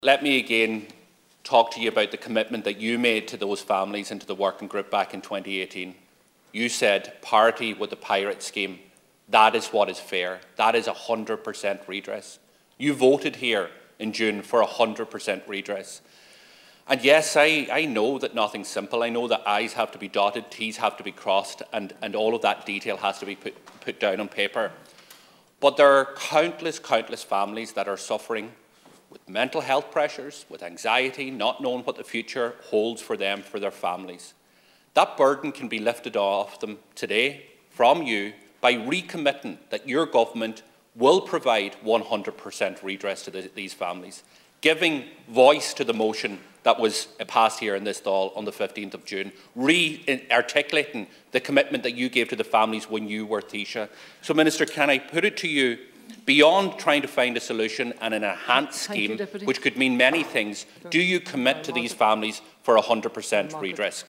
Let me again talk to you about the commitment that you made to those families and to the working group back in 2018. You said parity with the pirate scheme. That is what is fair. That is 100% redress. You voted here in June for 100% redress. And yes, I know that nothing's simple. I know that I's have to be dotted, T's have to be crossed, and all of that detail has to be put down on paper. But there are countless families that are suffering with mental health pressures, with anxiety, not knowing what the future holds for them, for their families. That burden can be lifted off them today from you by recommitting that your government will provide 100% redress to these families, giving voice to the motion that was passed here in this Dáil on the 15th of June, re-articulating the commitment that you gave to the families when you were Taoiseach. So, Minister, can I put it to you, beyond trying to find a solution and an enhanced scheme, which could mean many things, do you commit to these families for 100% redress?